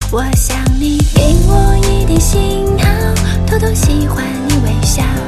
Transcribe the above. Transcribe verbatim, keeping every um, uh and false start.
我想你给我一点信号，偷偷喜欢你微笑。